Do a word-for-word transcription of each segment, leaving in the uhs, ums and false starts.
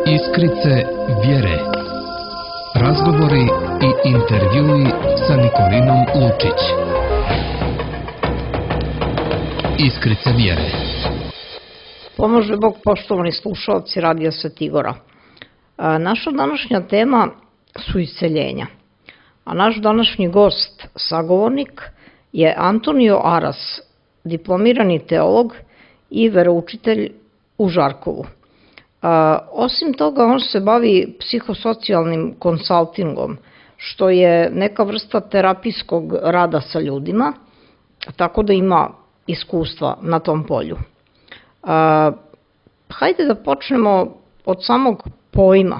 Iskrice vjere. Razgovori i intervjui sa Nikolinom Lučić. Iskrice vjere. Pomože Bog, poštovani slušalci Radija Svetigora. Naša današnja tema su isceljenja. A naš današnji gost, sagovornik, je Antonio Aras, diplomirani teolog i veroučitelj u Žarkovu. Osim toga, on se bavi psihosocijalnim konsaltingom, što je neka vrsta terapijskog rada sa ljudima, tako da ima iskustva na tom polju. Hajde da počnemo od samog pojma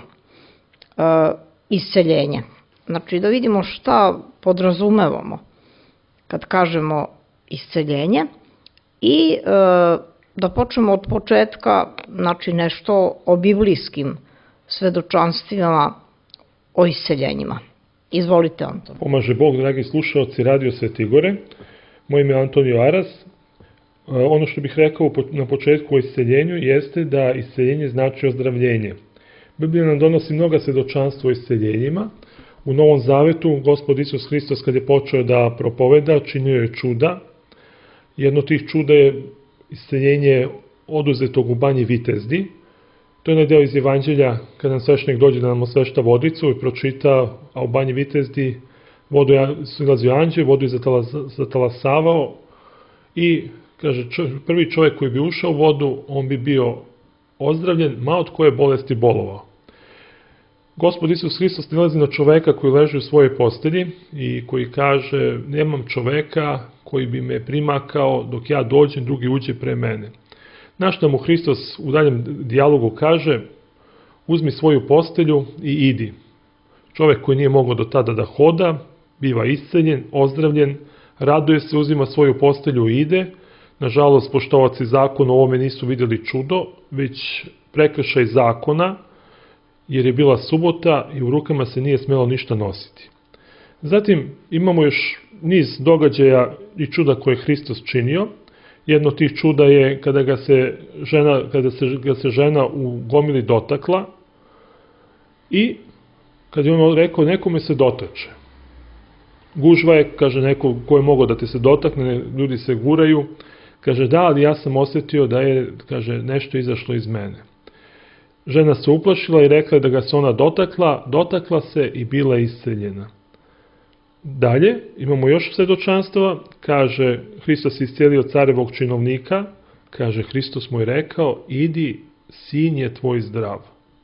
isceljenja. Znači da vidimo šta podrazumevamo kad kažemo isceljenje i da počnemo od početka, znači nešto o biblijskim svedočanstvima o isceljenjima. Izvolite, Anton. Pomaže Bog, dragi slušalci Radio Svetigore. Moje ime je Antonio Aras. Ono što bih rekao na početku o isceljenju jeste da isceljenje znači ozdravljenje. Biblija nam donosi mnoga svedočanstva o isceljenjima. U Novom Zavetu Gospod Isus Hristos kad je počeo da propoveda, činio je čuda. Jedno od tih čuda je isceljenje oduzetog u banji Vitezdi. To je onaj deo iz Evanđelja kad nam sveštenik dođe da nam osvešta vodicu i pročita, a u banji Vitezdi vodu silazio anđeo, vodu je zatalasavao i kaže, prvi čovjek koji bi ušao u vodu, on bi bio ozdravljen, ma od koje bolesti bolovao. Gospod Isus Hristos nilazi na čoveka koji leži u svojoj postelji i koji kaže, nemam čoveka koji bi me primakao dok ja dođem, drugi uđe pre mene. Na što mu Hristos u daljem dijalogu kaže, uzmi svoju postelju i idi. Čovek koji nije mogao do tada da hoda, biva isceljen, ozdravljen, raduje se, uzima svoju postelju i ide. Nažalost, poštovaci zakona u ovome nisu vidjeli čudo, već prekršaj zakona, jer je bila subota i u rukama se nije smjelo ništa nositi. Zatim imamo još niz događaja i čuda koje je Hristos činio. Jedno od tih čuda je kada ga se žena, kada se, ga se žena u gomili dotakla i kada je on rekao nekome se dotače. Gužva je, kaže, neko ko je mogao da te se dotakne, ljudi se guraju. Kaže, da, ali ja sam osjetio da je, kaže, nešto izašlo iz mene. Žena se uplašila i rekla da ga se ona dotakla, dotakla se i bila isceljena. Dalje, imamo još svedočanstva, kaže, Hristos iscelio carevog činovnika, kaže, Hristos mu je rekao, idi, sin je tvoj zdrav.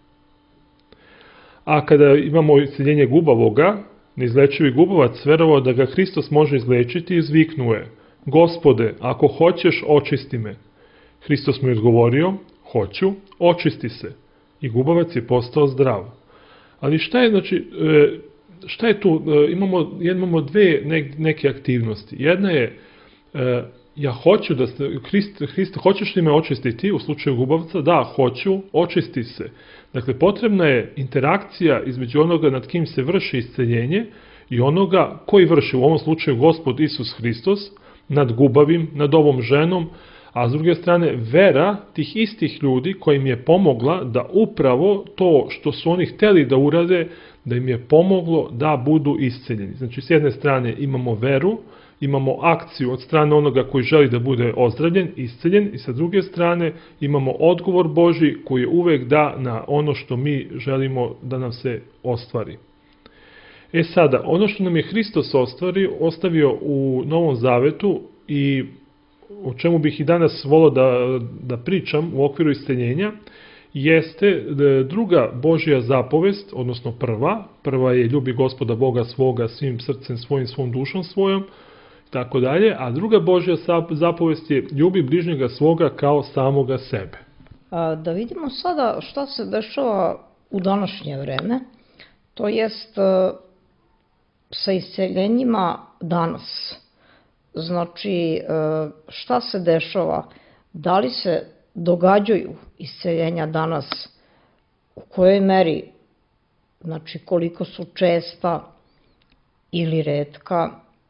A kada imamo isceljenje gubavoga, neizlečivi gubavac verovao da ga Hristos može izlečiti i izviknuo je, Gospode, ako hoćeš, očisti me. Hristos mu je odgovorio, hoću, očisti se. I gubavac je postao zdrav. Ali šta je, znači, šta je tu? Imamo, imamo dve neke aktivnosti. Jedna je, ja hoću da se, Hrist, Hrist, hoćeš li me očistiti u slučaju gubavca? Da, hoću, očisti se. Dakle, potrebna je interakcija između onoga nad kim se vrši isceljenje i onoga koji vrši, u ovom slučaju Gospod Isus Hristos, nad gubavim, nad ovom ženom, a s druge strane vera tih istih ljudi koja im je pomogla da upravo to što su oni hteli da urade, da im je pomoglo da budu isceljeni. Znači, s jedne strane imamo veru, imamo akciju od strane onoga koji želi da bude ozdravljen, isceljen, i sa druge strane imamo odgovor Božji koji je uvek da na ono što mi želimo da nam se ostvari. E sada, ono što nam je Hristos ostvari, ostavio u Novom Zavetu i o čemu bih i danas volio da, da pričam u okviru isceljenja, jeste druga Božja zapovest, odnosno prva. Prva je ljubi Gospoda Boga svoga svim srcem svojim, svom dušom svojom, tako dalje, a druga Božja zapovest je ljubi bližnjega svoga kao samoga sebe. A, da vidimo sada šta se dešava u današnje vreme, to jest sa isceljenjima danas. Znači, šta se dešava? Da li se događaju isceljenja danas? U kojoj meri? Znači, koliko su česta ili retka?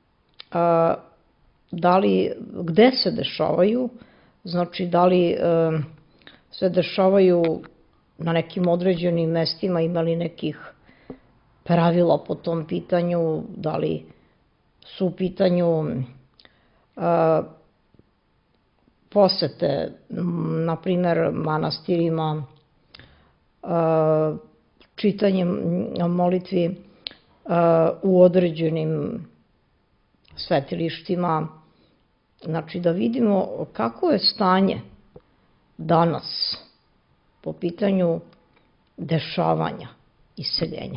Da li, gde se dešavaju? Znači, da li se dešavaju na nekim određenim mestima imali nekih pravila po tom pitanju, da li su u pitanju a, posete, na primer, manastirima, a, čitanje molitvi a, u određenim svetilištima, znači da vidimo kako je stanje danas po pitanju dešavanja iseljenja.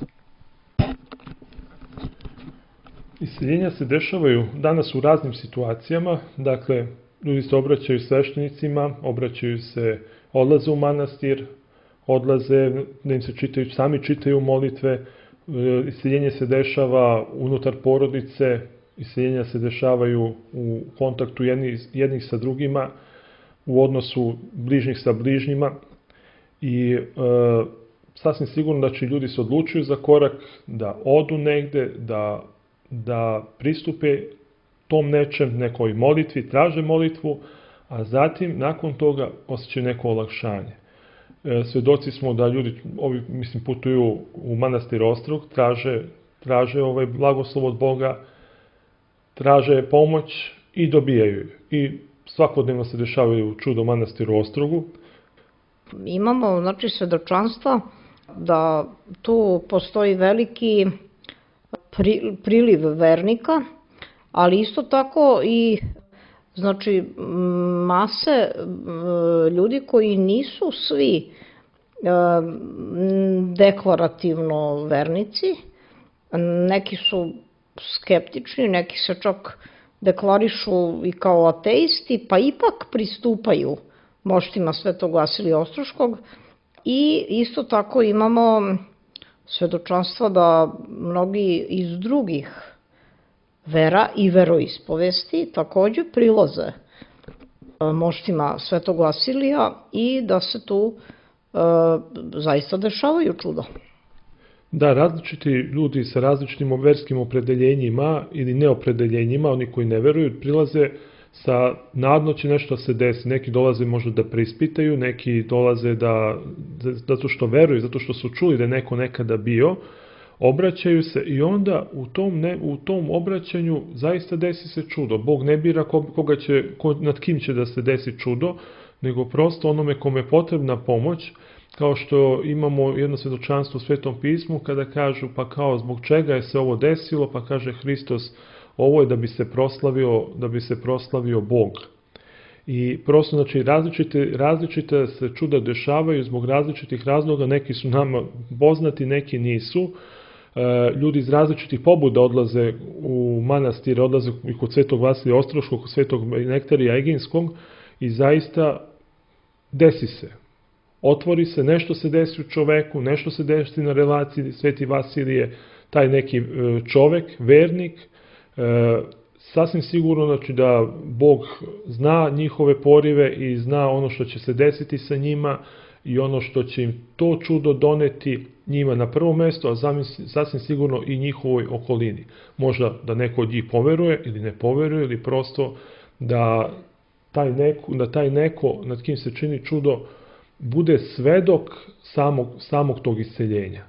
Iseljenja se dešavaju danas u raznim situacijama, dakle, ljudi se obraćaju sveštenicima, obraćaju se, odlaze u manastir, odlaze, da im se čitaju, sami čitaju molitve, iseljenje se dešava unutar porodice, iseljenja se dešavaju u kontaktu jednih, jednih sa drugima, u odnosu bližnjih sa bližnjima i e, sasvim sigurno da će ljudi se odlučuju za korak, da odu negde, da, da pristupe tom nečem, nekoj molitvi, traže molitvu, a zatim nakon toga osjećaju neko olakšanje. E, svedoci smo da ljudi, ovi, mislim, putuju u manastir Ostrog, traže, traže ovaj blagoslov od Boga, traže pomoć i dobijaju. I svakodnevno se dešavaju čudo u manastiru Ostrogu. Imamo, znači, svedočanstva da tu postoji veliki pri, priliv vernika, ali isto tako i znači mase ljudi koji nisu svi deklarativno vernici, neki su skeptični, neki se čak deklarišu i kao ateisti, pa ipak pristupaju moštima Svetog Vasilija Ostroškog i isto tako imamo svedočanstva da mnogi iz drugih vera i veroispovesti takođe prilaze moštima Svetog Vasilija i da se tu e, zaista dešavaju čuda. Da, različiti ljudi sa različitim verskim opredeljenjima ili neopredeljenjima, oni koji ne veruju, prilaze sa nadno će nešto se desi. Neki dolaze možda da preispitaju, neki dolaze da, zato što veruju, zato što su čuli da je neko nekada bio, obraćaju se i onda u tom, ne, u tom obraćanju zaista desi se čudo. Bog ne bira koga će, nad kim će da se desi čudo, nego prosto onome kome je potrebna pomoć, kao što imamo jedno svedočanstvo u Svetom pismu kada kažu pa kao zbog čega je se ovo desilo, pa kaže Hristos ovo je da bi se proslavio, da bi se proslavio Bog. I prosto, znači, različite, različite se čuda dešavaju zbog različitih razloga, neki su nama poznati, neki nisu. E, ljudi iz različitih pobuda odlaze u manastire, odlaze i kod Svetog Vasilija Ostroškog, kod Svetog Nektarija Eginskog i zaista desi se. Otvori se, nešto se desi u čoveku, nešto se desi na relaciji Sveti Vasilije, taj neki čovek, vernik, e, sasvim sigurno znači da Bog zna njihove porive i zna ono što će se desiti sa njima i ono što će im to čudo doneti njima na prvo mesto, a sasvim sigurno i njihovoj okolini. Možda da neko od njih poveruje ili ne poveruje ili prosto da taj neko, da taj neko nad kim se čini čudo bude svedok samog, samog tog isceljenja.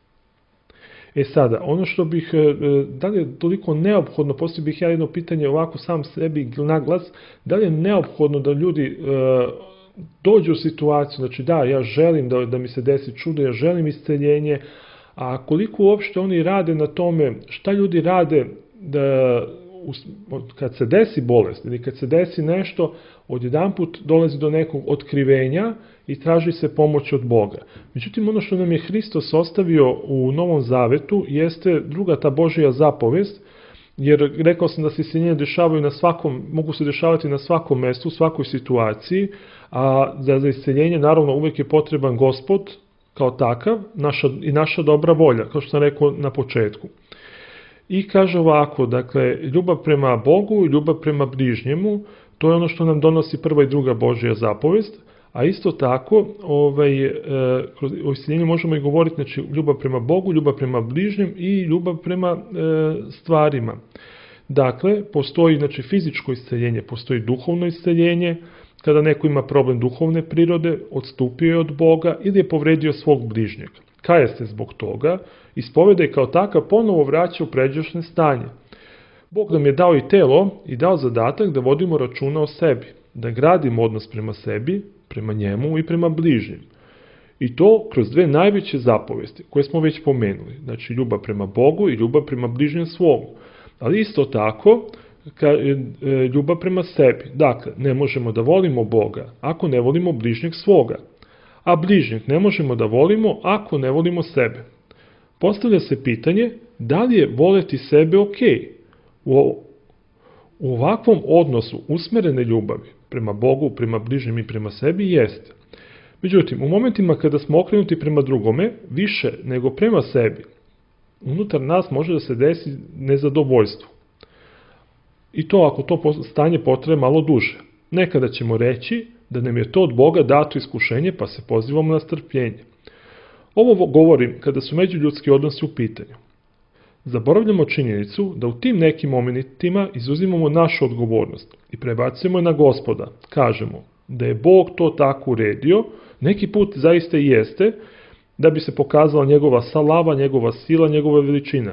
E sada, ono što bih, da li je toliko neophodno, poslije bih ja jedno pitanje ovako sam sebi na glas, da li je neophodno da ljudi e, dođu u situaciju, znači da, ja želim da, da mi se desi čudo, ja želim isceljenje, a koliko uopšte oni rade na tome, šta ljudi rade da kad se desi bolest ili kad se desi nešto, odjedanput dolazi do nekog otkrivenja i traži se pomoć od Boga. Međutim, ono što nam je Hristos ostavio u Novom Zavetu jeste druga ta Božja zapovest, jer rekao sam da se isceljenja dešavaju na svakom, mogu se dešavati na svakom mestu, u svakoj situaciji, a za, za isceljenje naravno uvek je potreban Gospod kao takav naša, i naša dobra volja, kao što sam rekao na početku. I kaže ovako, dakle, ljubav prema Bogu i ljubav prema bližnjemu, to je ono što nam donosi prva i druga Božja zapovest, a isto tako, ovaj, e, kroz isceljenju možemo i govoriti, znači, ljubav prema Bogu, ljubav prema bližnjem i ljubav prema e, stvarima. Dakle, postoji, znači, fizičko isceljenje, postoji duhovno isceljenje, kada neko ima problem duhovne prirode, odstupio je od Boga ili je povredio svog bližnjeg. Kaje se zbog toga, ispoveda i kao takav ponovo vraća u pređašnje stanje. Bog nam je dao i telo i dao zadatak da vodimo računa o sebi, da gradimo odnos prema sebi, prema njemu i prema bližnjim. I to kroz dve najveće zapovesti koje smo već pomenuli, znači ljubav prema Bogu i ljubav prema bližnjem svomu. Ali isto tako ljubav prema sebi. Dakle, ne možemo da volimo Boga ako ne volimo bližnjeg svoga, a bližnjeg ne možemo da volimo ako ne volimo sebe. Postavlja se pitanje da li je voleti sebe ok? U, u ovakvom odnosu usmerene ljubavi prema Bogu, prema bližnjem i prema sebi jeste. Međutim, u momentima kada smo okrenuti prema drugome, više nego prema sebi, unutar nas može da se desi nezadovoljstvo. I to ako to stanje potraje malo duže. Nekada ćemo reći da nam je to od Boga dato iskušenje, pa se pozivamo na strpljenje. Ovo govorim kada su međuljudski odnosi u pitanju. Zaboravljamo činjenicu da u tim nekim momentima izuzimamo našu odgovornost i prebacujemo je na Gospoda. Kažemo da je Bog to tako uredio, neki put zaista i jeste, da bi se pokazala njegova slava, njegova sila, njegova veličina.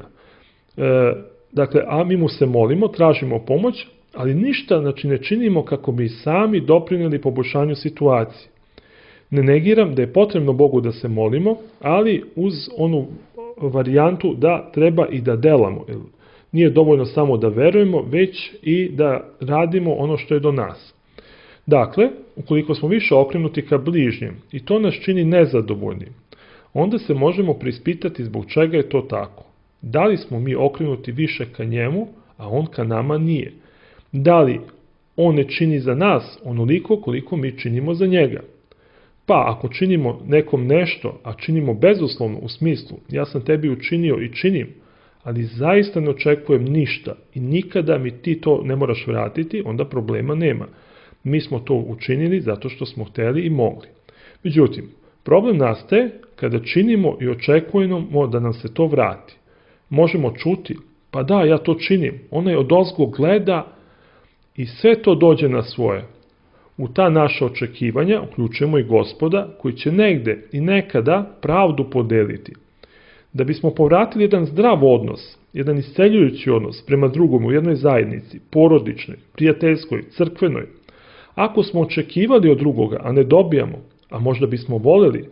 E, dakle, a mi mu se molimo, tražimo pomoć, ali ništa znači, ne činimo kako bi sami doprinijeli poboljšanju situacije. Ne negiram da je potrebno Bogu da se molimo, ali uz onu varijantu da treba i da delamo. Nije dovoljno samo da verujemo, već i da radimo ono što je do nas. Dakle, ukoliko smo više okrenuti ka bližnjem i to nas čini nezadovoljnim, onda se možemo prispitati zbog čega je to tako. Da li smo mi okrenuti više ka njemu, a on ka nama nije? Da li on ne čini za nas onoliko koliko mi činimo za njega? Pa ako činimo nekom nešto, a činimo bezuslovno u smislu ja sam tebi učinio i činim, ali zaista ne očekujem ništa i nikada mi ti to ne moraš vratiti, onda problema nema. Mi smo to učinili zato što smo hteli i mogli. Međutim, problem nastaje kada činimo i očekujemo da nam se to vrati. Možemo čuti, pa da, ja to činim, onaj odozgo gleda i sve to dođe na svoje. U ta naša očekivanja uključujemo i Gospoda koji će negde i nekada pravdu podeliti. Da bismo povratili jedan zdrav odnos, jedan isceljujući odnos prema drugom u jednoj zajednici, porodičnoj, prijateljskoj, crkvenoj, ako smo očekivali od drugoga, a ne dobijamo, a možda bismo voleli,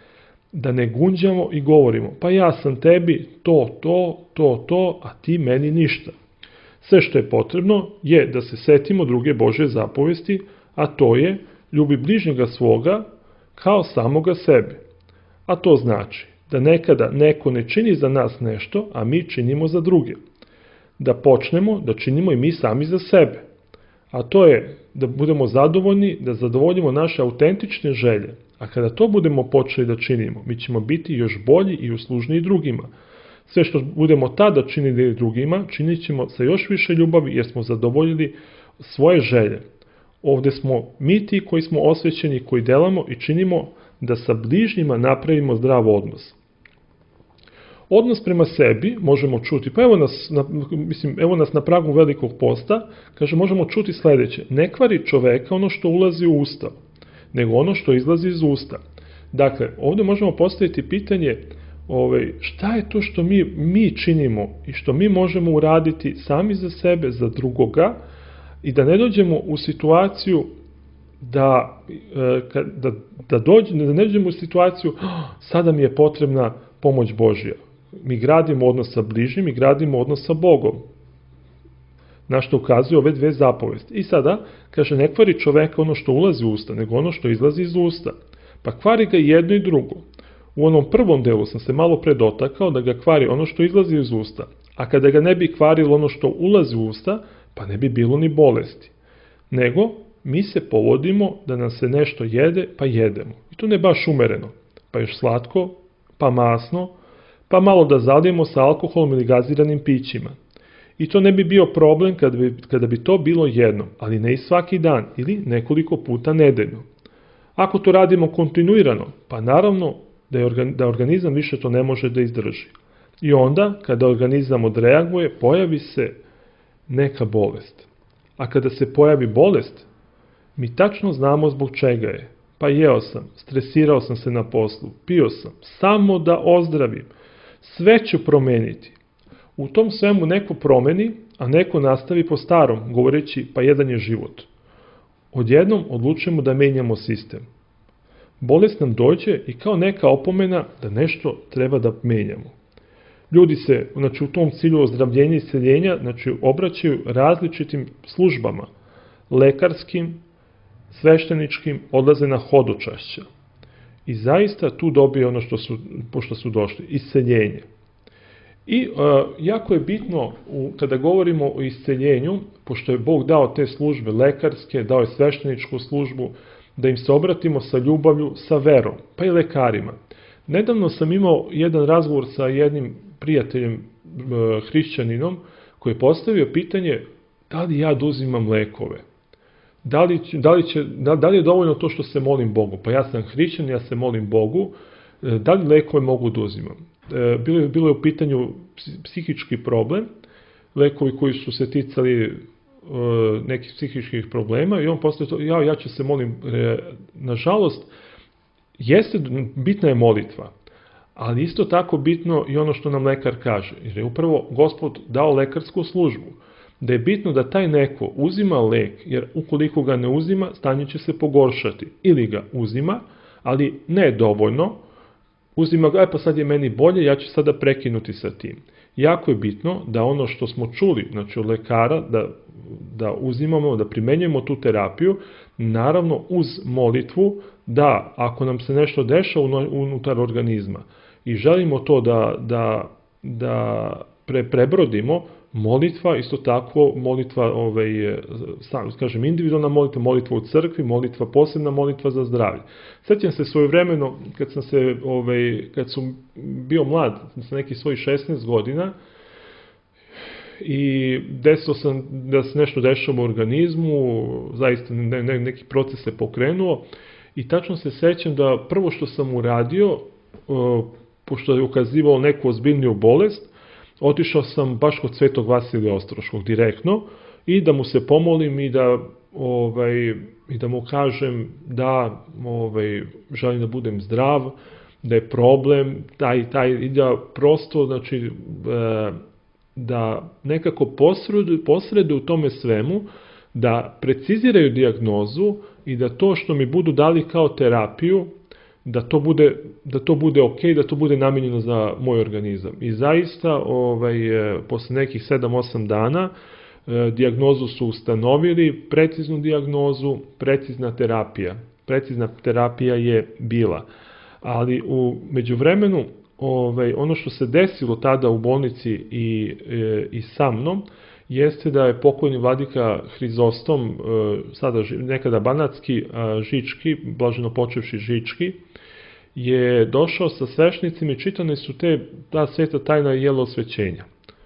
da ne gunđamo i govorimo, pa ja sam tebi to, to, to, to, a ti meni ništa. Sve što je potrebno je da se setimo druge Božje zapovesti, a to je ljubi bližnjega svoga kao samoga sebe. A to znači da nekada neko ne čini za nas nešto, a mi činimo za druge. Da počnemo da činimo i mi sami za sebe. A to je da budemo zadovoljni, da zadovoljimo naše autentične želje. A kada to budemo počeli da činimo, mi ćemo biti još bolji i uslužniji drugima. Sve što budemo tada činili drugima, činit ćemo sa još više ljubavi jer smo zadovoljili svoje želje. Ovde smo mi ti koji smo osvećeni, koji delamo i činimo da sa bližnjima napravimo zdrav odnos. Odnos prema sebi možemo čuti, pa evo nas, na, mislim, evo nas na pragu velikog posta, kaže, možemo čuti sledeće, ne kvari čoveka ono što ulazi u usta, nego ono što izlazi iz usta. Dakle, ovde možemo postaviti pitanje, ovaj, šta je to što mi, mi činimo i što mi možemo uraditi sami za sebe, za drugoga, i da ne dođemo u situaciju da, da, da, dođe, da ne dođemo u situaciju oh, sada mi je potrebna pomoć Božja. Mi gradimo odnos sa bližnjim i gradimo odnos sa Bogom. Na što ukazuju ove dve zapovesti. I sada, kaže, ne kvari čoveka ono što ulazi u usta, nego ono što izlazi iz usta. Pa kvari ga jedno i drugo. U onom prvom delu sam se malo predotakao da ga kvari ono što izlazi iz usta. A kada ga ne bi kvarilo ono što ulazi u usta, pa ne bi bilo ni bolesti. Nego, mi se povodimo da nam se nešto jede, pa jedemo. I to ne baš umereno. Pa još slatko, pa masno, pa malo da zalijemo sa alkoholom ili gaziranim pićima. I to ne bi bio problem kada bi, kada bi to bilo jedno, ali ne i svaki dan ili nekoliko puta nedeljno. Ako to radimo kontinuirano, pa naravno da, je organ, da organizam više to ne može da izdrži. I onda, kada organizam odreaguje, pojavi se neka bolest. A kada se pojavi bolest, Mi tačno znamo zbog čega je. Pa jeo sam, stresirao sam se na poslu, pio sam, samo da ozdravim. Sve ću promeniti. U tom svemu neko promeni, a neko nastavi po starom, govoreći pa jedan je život. Odjednom odlučujemo da menjamo sistem. Bolest nam dođe i kao neka opomena da nešto treba da menjamo. Ljudi se, znači, u tom cilju ozdravljenja i isceljenja, znači, obraćaju različitim službama, lekarskim, svešteničkim, odlaze na hodočašća. I zaista tu dobije ono što su, pošto su došli, isceljenje. I uh, jako je bitno, u, kada govorimo o isceljenju, pošto je Bog dao te službe lekarske, dao je svešteničku službu, da im se obratimo sa ljubavlju, sa verom, pa i lekarima. Nedavno sam imao jedan razgovor sa jednim prijateljem, uh, hrišćaninom, koji je postavio pitanje da li ja uzimam lekove. Da li, da, li će, da, da li je dovoljno to što se molim Bogu? Pa ja sam hrišćan, ja se molim Bogu, da li lekove mogu da uzimam? Bilo je, bilo je u pitanju psihički problem, lekovi koji su se ticali uh, nekih psihičkih problema i on posle to, ja, ja ću se molim, e, nažalost, jeste, bitna je molitva, ali isto tako bitno i ono što nam lekar kaže, jer je upravo Gospod dao lekarsku službu, da je bitno da taj neko uzima lek, jer ukoliko ga ne uzima, stanje će se pogoršati. Ili ga uzima, ali ne dovoljno, uzima ga, e pa sad je meni bolje, ja ću sada prekinuti sa tim. Jako je bitno da ono što smo čuli, znači od lekara, da, da uzimamo, da primenjujemo tu terapiju, naravno uz molitvu, da ako nam se nešto dešava unutar organizma i želimo to da, da, da pre, prebrodimo, molitva, isto tako molitva, ovaj, sam, kažem, individualna molitva, molitva u crkvi, molitva, posebna molitva za zdravlje. Sjećam se svojevremeno, kad sam se, ovaj, kad sam bio mlad, sa nekih svojih šesnaest godina, i desilo sam da se nešto dešava u organizmu, zaista ne, ne, neki proces se pokrenuo, i tačno se sećam da prvo što sam uradio, pošto je ukazivalo neku ozbiljniju bolest, otišao sam baš kod Svetog Vasilija Ostroškog direktno i da mu se pomolim i da, ovaj, i da mu kažem da ovaj, želim da budem zdrav, da je problem, taj, taj, i da prosto, znači, da nekako posredu, posredu u tome svemu, da preciziraju dijagnozu i da to što mi budu dali kao terapiju, da to bude, da to bude ok, da to bude namenjeno za moj organizam. I zaista, ovaj, posle nekih sedam osam dana, dijagnozu su ustanovili, preciznu dijagnozu, precizna terapija. Precizna terapija je bila. Ali u međuvremenu, ovaj, ono što se desilo tada u bolnici i, i sa mnom, jeste da je pokojni vladika Hrizostom, sada nekada banatski, Žički, blaženo počevši Žički, je došao sa svešnicima i čitane su te, ta sveta tajna jela osvećenja.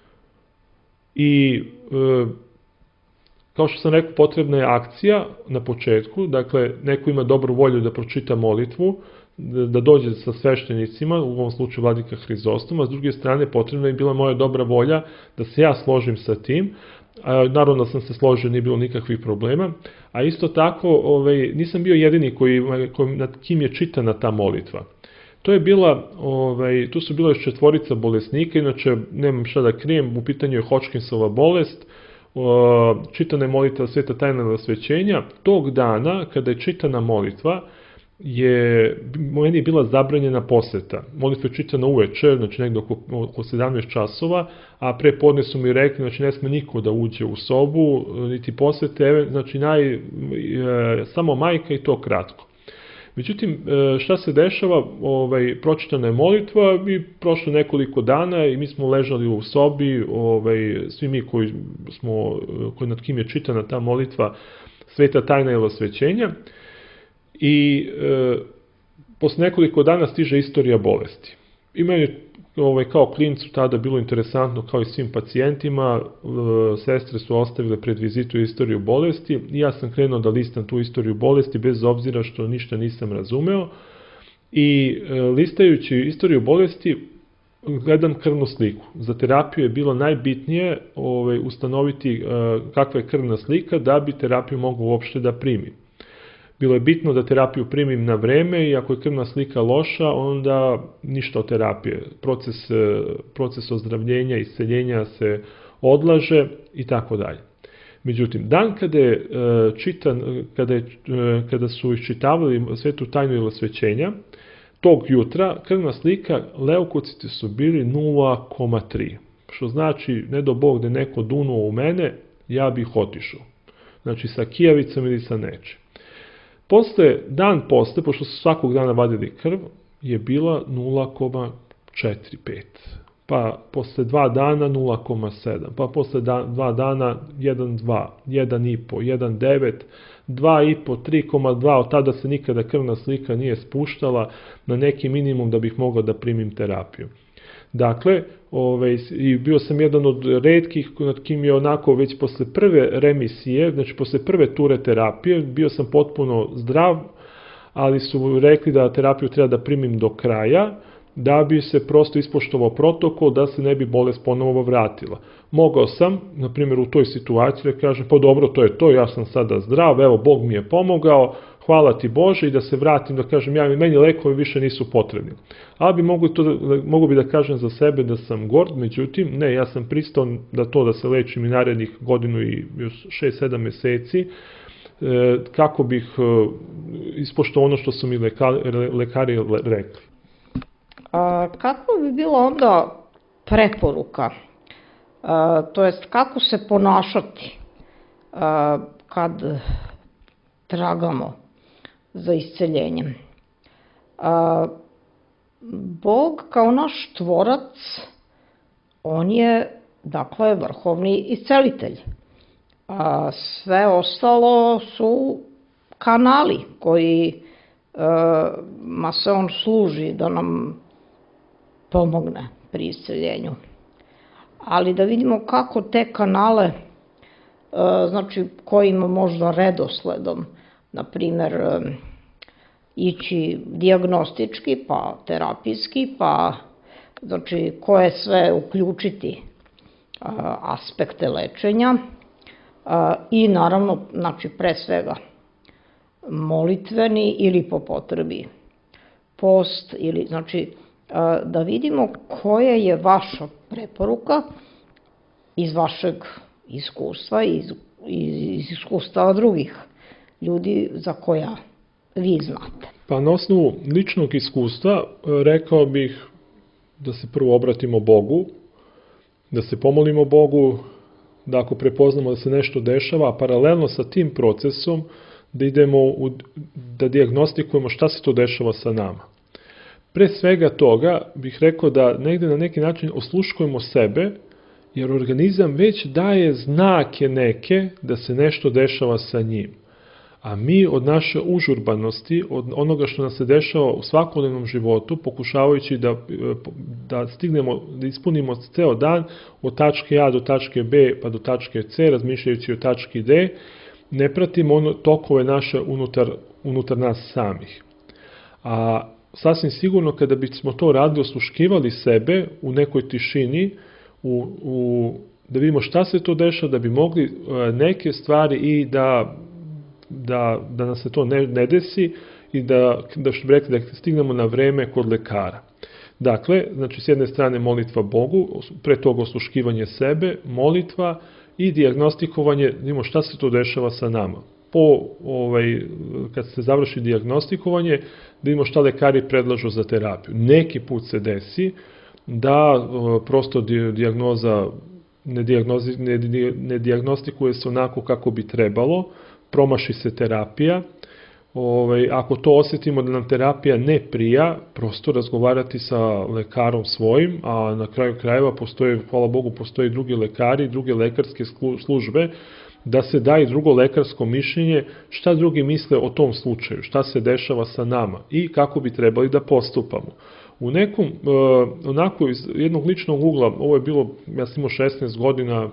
I, e, kao što sam rekao, potrebna je akcija na početku, dakle, neko ima dobru volju da pročita molitvu, da dođe sa sveštenicima, u ovom slučaju vladika Hrizostom, a s druge strane potrebna je bila moja dobra volja da se ja složim sa tim. Naravno sam se složio, nije bilo nikakvih problema, a isto tako ovaj, nisam bio jedini koji, koji, nad kim je čitana ta molitva. To je bila, ovaj, tu su bila još četvorica bolesnika, inače nemam šta da krijem, u pitanju je Hodgkinsova bolest, čitana je molitva Sveta tajna osvećenja. Tog dana, kada je čitana molitva, je, meni je bila zabranjena poseta. Molitva je čitana uveče, znači negdje oko, oko sedamnaest časova, a pre podne su mi rekli, znači ne sme niko da uđe u sobu, niti posete, znači naj, e, samo majka i to kratko. Međutim, šta se dešava, ovaj, pročitana je molitva i prošlo nekoliko dana i mi smo ležali u sobi, ovaj, svi mi koji smo, koji nad kim je čitana ta molitva Sveta tajna ili osvećenja, i e, posle nekoliko dana stiže istorija bolesti. I meni ovaj, kao klincu tada bilo interesantno, kao i svim pacijentima, e, sestre su ostavile pred vizitu istoriju bolesti i ja sam krenuo da listam tu istoriju bolesti bez obzira što ništa nisam razumeo i e, listajući istoriju bolesti gledam krvnu sliku. Za terapiju je bilo najbitnije ovaj, ustanoviti e, kakva je krvna slika da bi terapiju mogu uopšte da primi. Bilo je bitno da terapiju primim na vreme i ako je krvna slika loša, onda ništa od terapije. Proces, proces ozdravljenja i isceljenja se odlaže i tako dalje. Međutim, dan kada, je, čitan, kada, je, kada su iščitavali svetu tajnu ili osvećenja, tog jutra krvna slika leukociti su bili nula zarez tri. Što znači, ne do Bog da neko dunuo u mene, ja bih otišao. Znači sa kijavicom ili sa nečim. Posle, dan posle, pošto su svakog dana vadili krv, je bila nula zarez četiri pet. Pa posle dva dana nula zarez sedam. Pa posle da, dva dana jedan zarez dva, jedan zarez pet, jedan zarez devet, dva zarez pet, tri zarez dva. Od tada se nikada krvna slika nije spuštala na neki minimum da bih mogao da primim terapiju. Dakle, ovaj, i bio sam jedan od retkih nad kim je onako već posle prve remisije, znači posle prve ture terapije, bio sam potpuno zdrav, ali su rekli da terapiju treba da primim do kraja, da bi se prosto ispoštovao protokol, da se ne bi bolest ponovo vratila. Mogao sam, na primjer, u toj situaciji da kažem, pa dobro, to je to, ja sam sada zdrav, evo, Bog mi je pomogao, hvala ti Bože, i da se vratim, da kažem, ja, meni lekovi više nisu potrebni. Ali bi mogu, to, mogu bi da kažem za sebe da sam gord, međutim, ne, ja sam pristao da to da se lečim i narednih godinu i još šest sedam meseci, kako bih ispoštovao ono što su mi lekari, lekari rekli. A, kako bi bila onda preporuka, a, to jest kako se ponašati a, kad tragamo za isceljenjem? A, Bog kao naš tvorac, on je, dakle, vrhovni iscelitelj. A sve ostalo su kanali koji ma se on služi da nam pomogne pri isceljenju. Ali da vidimo kako te kanale, znači kojim možda redosledom, na primer, ići dijagnostički, pa terapijski, pa znači koje sve uključiti aspekte lečenja i naravno, znači pre svega, molitveni ili po potrebi post, ili znači da vidimo koja je vaša preporuka iz vašeg iskustva i iz, iz iskustava drugih ljudi za koja vi znate. Pa na osnovu ličnog iskustva rekao bih da se prvo obratimo Bogu, da se pomolimo Bogu, da ako prepoznamo da se nešto dešava, a paralelno sa tim procesom da idemo, u, da dijagnostikujemo šta se to dešava sa nama. Pre svega toga bih rekao da negde na neki način osluškujemo sebe, jer organizam već daje znake neke da se nešto dešava sa njim. A mi od naše užurbanosti, od onoga što nas se dešava u svakodnevnom životu, pokušavajući da, da stignemo, da ispunimo ceo dan od tačke A do tačke B pa do tačke C, razmišljajući o tački D, ne pratimo ono, tokove naše unutar, unutar nas samih. A sasvim sigurno kada bismo to radili, osluškivali sebe u nekoj tišini, u, u, da vidimo šta se to dešava, da bi mogli neke stvari i da, da, da nas se to ne, ne desi i da, da što bi rekli, da stignemo na vreme kod lekara. Dakle, znači s jedne strane molitva Bogu, pre toga osluškivanje sebe, molitva i dijagnostikovanje, da vidimo šta se to dešava sa nama. Po, ovaj, kad se završi dijagnostikovanje, da vidimo šta lekari predlažu za terapiju. Neki put se desi da prosto dijagnoza ne, dijagnozi, ne, ne dijagnostikuje se onako kako bi trebalo, promaši se terapija. Ovaj, ako to osjetimo da nam terapija ne prija, prosto razgovarati sa lekarom svojim, a na kraju krajeva postoje, hvala Bogu, postoje drugi lekari, druge lekarske službe, da se da i drugo lekarsko mišljenje šta drugi misle o tom slučaju, šta se dešava sa nama i kako bi trebali da postupamo. U nekom, onako iz jednog ličnog ugla, ovo je bilo, ja sam imao šesnaest godina,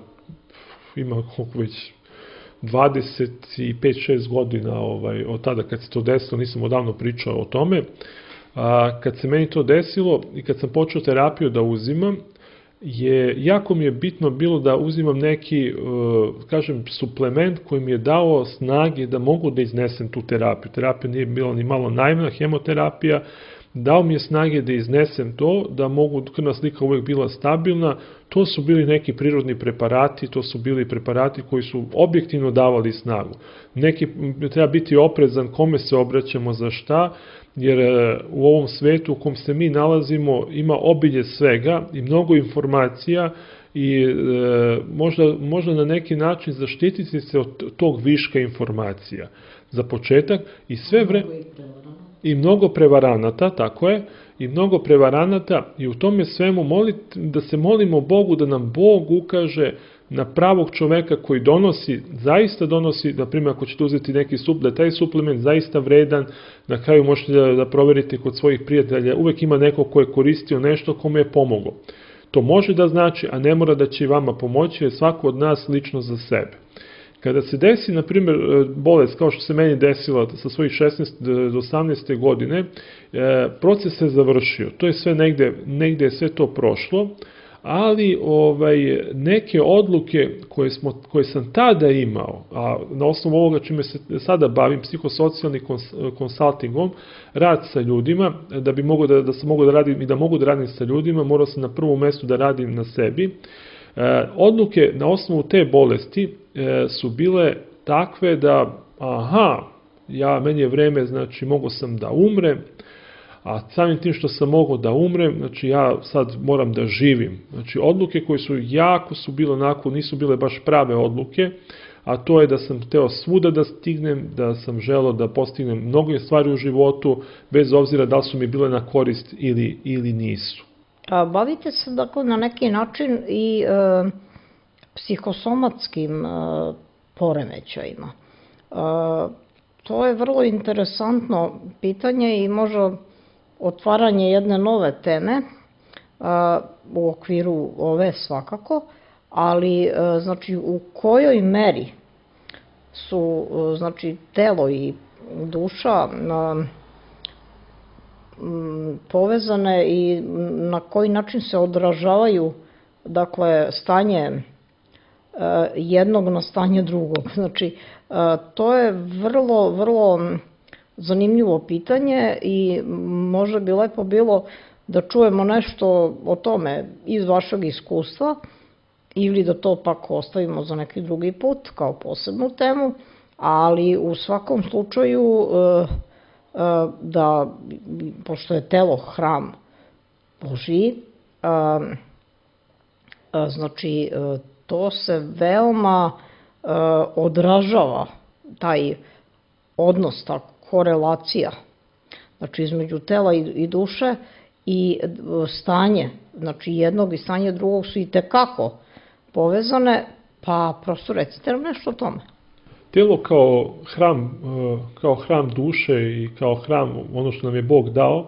ima koliko već, dvadeset pet šest godina ovaj, od tada kad se to desilo, nisam odavno pričao o tome. A, kad se meni to desilo i kad sam počeo terapiju da uzimam, je, jako mi je bitno bilo da uzimam neki, kažem, suplement koji mi je dao snage da mogu da iznesem tu terapiju. Terapija nije bila ni malo naivna, hemoterapija, dao mi je snage da iznesem to, da mogu, krvna slika uvek bila stabilna, to su bili neki prirodni preparati, to su bili preparati koji su objektivno davali snagu. Neki, treba biti oprezan kome se obraćamo za šta, jer u ovom svetu u kom se mi nalazimo ima obilje svega i mnogo informacija i e, možda, možda na neki način zaštititi se od tog viška informacija. Za početak i sve vreme... I mnogo prevaranata, tako je, i mnogo prevaranata i u tome svemu molit, da se molimo Bogu da nam Bog ukaže na pravog čoveka koji donosi, zaista donosi, na primjer ako ćete uzeti neki sup, da je taj suplement zaista vredan, na kraju možete da, da proverite kod svojih prijatelja, uvek ima neko ko je koristio nešto kome je pomogao. To može da znači, a ne mora da će i vama pomoći, jer svako od nas lično za sebe. Kada se desi, na primjer, bolest, kao što se meni desila sa svojih šesnaeste do osamnaeste godine, proces se završio. To je sve negde, negde je sve to prošlo, ali ovaj, neke odluke koje, smo, koje sam tada imao, a na osnovu ovoga čime se sada bavim, psihosocijalnim konsaltingom, rad sa ljudima, da bi mogo da, da sam mogao da radim i da mogu da radim sa ljudima, morao sam na prvom mestu da radim na sebi. Odluke na osnovu te bolesti su bile takve da, aha, ja, meni je vreme, znači, mogao sam da umrem, a samim tim što sam mogao da umrem, znači, ja sad moram da živim. Znači, odluke koje su jako su bile onako, nisu bile baš prave odluke, a to je da sam hteo svuda da stignem, da sam želeo da postignem mnoge stvari u životu, bez obzira da li su mi bile na korist ili, ili nisu. A bavite se, dakle, na neki način i e, psihosomatskim e, poremećajima. E, to je vrlo interesantno pitanje i možda otvaranje jedne nove teme e, u okviru ove svakako, ali e, znači u kojoj meri su e, znači telo i duša e, povezane i na koji način se odražavaju, dakle, stanje jednog na stanje drugog. Znači, to je vrlo, vrlo zanimljivo pitanje i možda bi lepo bilo da čujemo nešto o tome iz vašeg iskustva ili da to pak ostavimo za neki drugi put kao posebnu temu, ali u svakom slučaju da, pošto je telo hram Božji, znači to se veoma odražava, taj odnos, ta korelacija, znači između tela i duše i stanje, znači jednog i stanje drugog su i tekako povezane, pa prosto recite nam nešto o tome. Telo kao hram, kao hram duše i kao hram, ono što nam je Bog dao,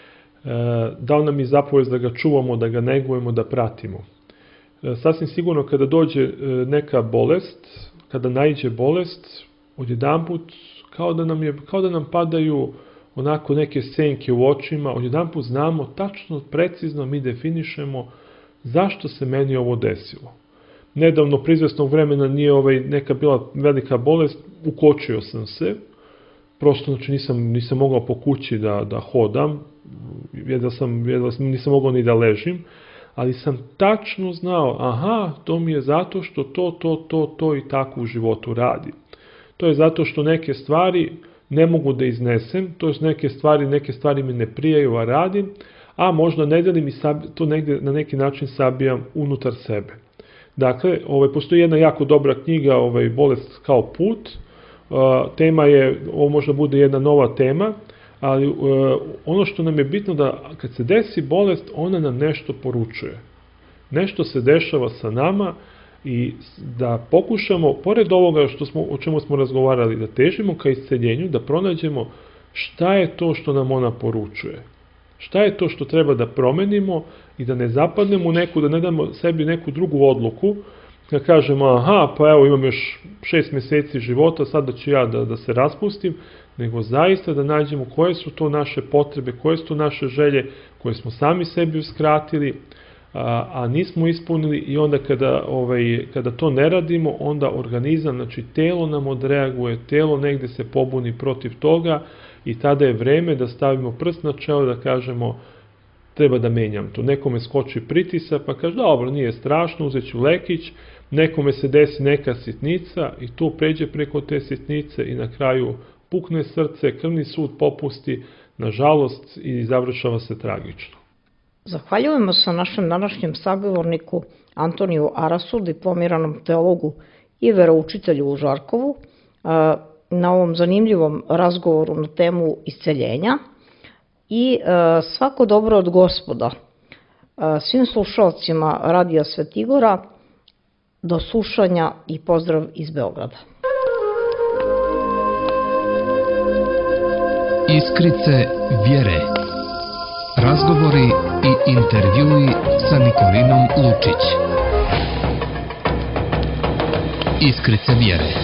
dao nam i zapovest da ga čuvamo, da ga negujemo, da pratimo. Sasvim sigurno kada dođe neka bolest, kada naiđe bolest, odjedanput kao da nam je, kao da nam padaju onako neke senke u očima, odjedanput znamo tačno, precizno mi definišemo zašto se meni ovo desilo. Nedavno, pri izvesnog vremena, nije ovaj, neka bila velika bolest, ukočio sam se, prosto znači, nisam, nisam mogao po kući da, da hodam, jedva sam, jedva sam, nisam mogao ni da ležim, ali sam tačno znao, aha, to mi je zato što to, to, to, to i tako u životu radi. To je zato što neke stvari ne mogu da iznesem, to je neke stvari, neke stvari mi ne prijaju, a radim, a možda ne delim i to negde na neki način sabijam unutar sebe. Dakle, ovaj, postoji jedna jako dobra knjiga, ovaj, Bolest kao put. Uh, tema je, ovo možda bude jedna nova tema, ali uh, ono što nam je bitno da kad se desi bolest, ona nam nešto poručuje. Nešto se dešava sa nama i da pokušamo, pored ovoga što smo, o čemu smo razgovarali, da težimo ka isceljenju, da pronađemo šta je to što nam ona poručuje. Šta je to što treba da promenimo i da ne zapadnemo u neku, da ne damo sebi neku drugu odluku, da kažemo, aha, pa evo imam još šest meseci života, sad da ću ja da, da se raspustim, nego zaista da nađemo koje su to naše potrebe, koje su to naše želje, koje smo sami sebi uskratili, a, a nismo ispunili i onda kada, ovaj, kada to ne radimo, onda organizam, znači telo nam odreaguje, telo negde se pobuni protiv toga i tada je vreme da stavimo prst na čelo, da kažemo treba da menjam to. Nekome skoči pritisak pa kaže dobro, nije strašno, uzet ću lekić, nekome se desi neka sitnica i to pređe preko te sitnice i na kraju pukne srce, krvni sud popusti, nažalost, i završava se tragično. Zahvaljujemo se našem današnjem sagovorniku Antoniju Arasu, diplomiranom teologu i veroučitelju u Žarkovu, na ovom zanimljivom razgovoru na temu isceljenja i svako dobro od Gospoda svim slušalcima Radija Svetigora. Do slušanja i pozdrav iz Beograda. Iskrice vjere. Razgovori i intervjui sa Nikolinom Lučić. Iskrice vjere.